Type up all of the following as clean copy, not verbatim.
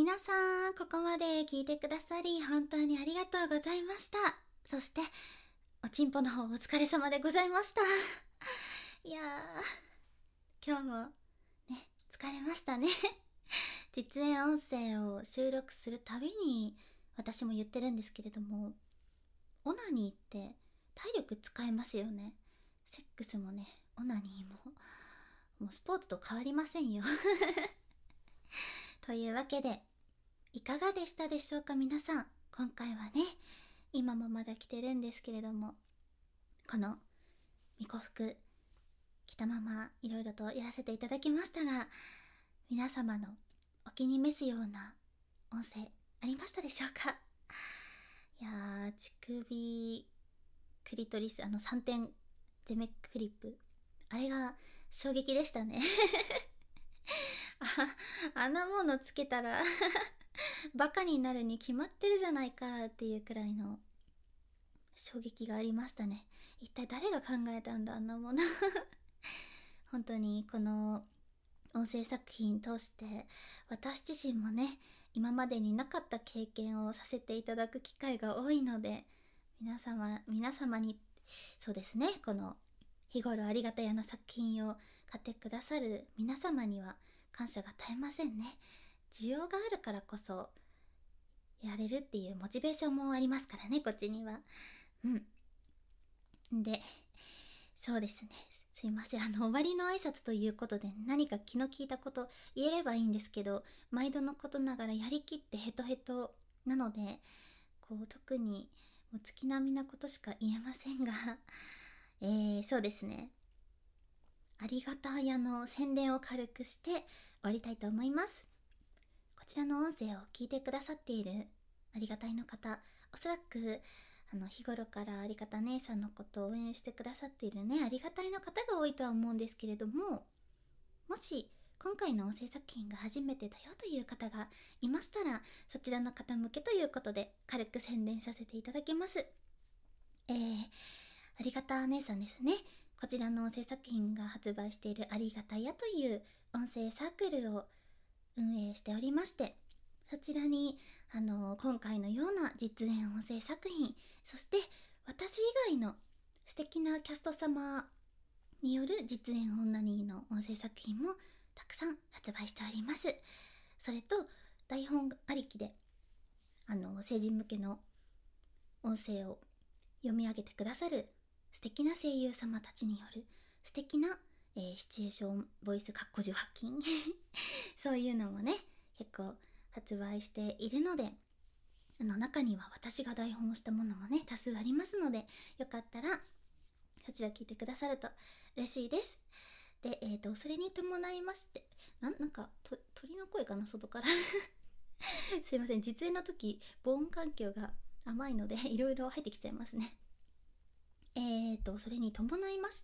皆さん、ここまで聞いてくださり本当にありがとうございました。そしておちんぽの方お疲れ様でございました。いやー、今日もね、疲れましたね。実演音声を収録するたびに私も言ってるんですけれども、オナニーって体力使えますよね。セックスもね、オナニーもうスポーツと変わりませんよ。というわけで、いかがでしたでしょうか皆さん。今回はね、今もまだ着てるんですけれども、この巫女服着たままいろいろとやらせていただきましたが、皆様のお気に召すような音声ありましたでしょうか。いやー、乳首クリトリス、3点ゼメクリップ、あれが衝撃でしたね。あんなものつけたらバカになるに決まってるじゃないかっていうくらいの衝撃がありましたね。一体誰が考えたんだあんなもの。本当にこの音声作品通して私自身もね、今までになかった経験をさせていただく機会が多いので、皆様に、そうですね、この日頃ありがたやの作品を買ってくださる皆様には感謝が絶えませんね。需要があるからこそやれるっていうモチベーションもありますからね、こっちには。で、そうですね、すいません、終わりの挨拶ということで何か気の利いたこと言えればいいんですけど、毎度のことながらやりきってヘトヘトなので、特にもう月並みなことしか言えませんが、そうですね、ありがたやの宣伝を軽くして終わりたいと思います。こちらの音声を聞いてくださっているありがたいの方、おそらく日頃からありがた姉さんのことを応援してくださっているね、ありがたいの方が多いとは思うんですけれども、もし今回の音声作品が初めてだよという方がいましたら、そちらの方向けということで軽く宣伝させていただきます。ありがた姉さんですね。こちらの音声作品が発売しているありがたやという音声サークルを運営しておりまして、そちらに今回のような実演音声作品、そして私以外の素敵なキャスト様による実演オンナニーの音声作品もたくさん発売しております。それと台本ありきで成人向けの音声を読み上げてくださる素敵な声優様たちによる素敵な、シチュエーションボイス（18禁）そういうのもね、結構発売しているので、中には私が台本をしたものもね多数ありますので、よかったらそちら聞いてくださると嬉しいです。で、それに伴いまして、なんか鳥の声かな、外からすいません、実演の時防音環境が甘いのでいろいろ入ってきちゃいますね。それに伴いまして、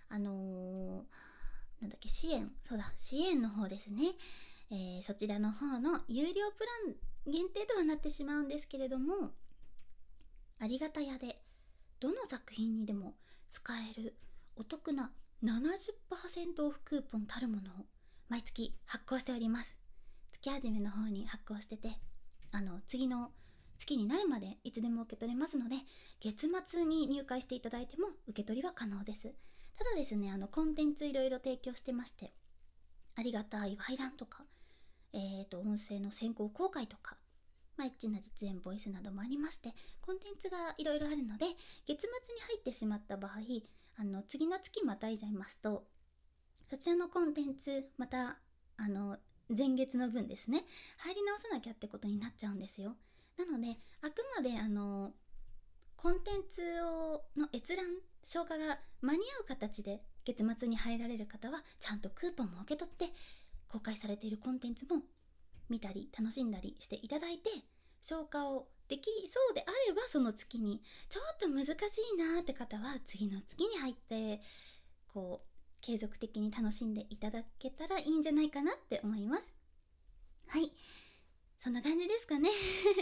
なんだっけ、支援の方ですね。そちらの方の有料プラン限定とはなってしまうんですけれども、ありがたやでどの作品にでも使えるお得な 70% オフクーポンたるものを毎月発行しております。月始めの方に発行してて、次の月になるまでいつでも受け取れますので、月末に入会していただいても受け取りは可能です。ただですね、コンテンツいろいろ提供してまして、ありがたいワイランとか、音声の先行公開とか、エッチな実演ボイスなどもありまして、コンテンツがいろいろあるので、月末に入ってしまった場合、次の月またいじゃいますと、そちらのコンテンツまた前月の分ですね、入り直さなきゃってことになっちゃうんですよ。なのであくまでコンテンツの閲覧消化が間に合う形で月末に入られる方はちゃんとクーポンも受け取って、公開されているコンテンツも見たり楽しんだりしていただいて、消化をできそうであれば、その月にちょっと難しいなーって方は次の月に入って継続的に楽しんでいただけたらいいんじゃないかなって思います。はい、そんな感じですかね。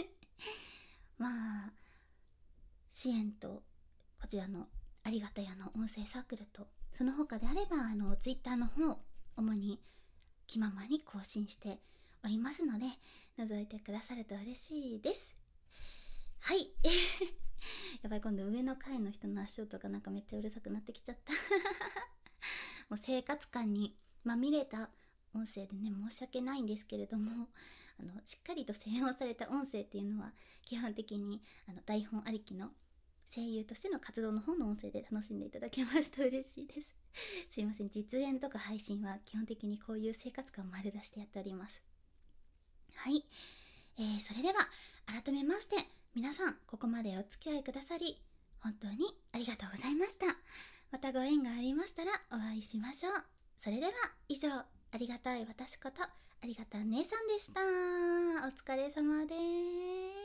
まあ支援とこちらのありがたやの音声サークルと、その他であればツイッターの方主に気ままに更新しておりますので、覗いてくださると嬉しいです。はいやばい、今度上の階の人の足音がなんかめっちゃうるさくなってきちゃったもう生活感にまみれた音声でね、申し訳ないんですけれども、しっかりと声音された音声っていうのは基本的に台本ありきの声優としての活動の方の音声で楽しんでいただけますと嬉しいですすいません、実演とか配信は基本的にこういう生活感を丸出してやっております。はい、それでは改めまして皆さん、ここまでお付き合いくださり本当にありがとうございました。またご縁がありましたらお会いしましょう。それでは以上、ありがたい私ことありがた姉さんでした。お疲れ様です。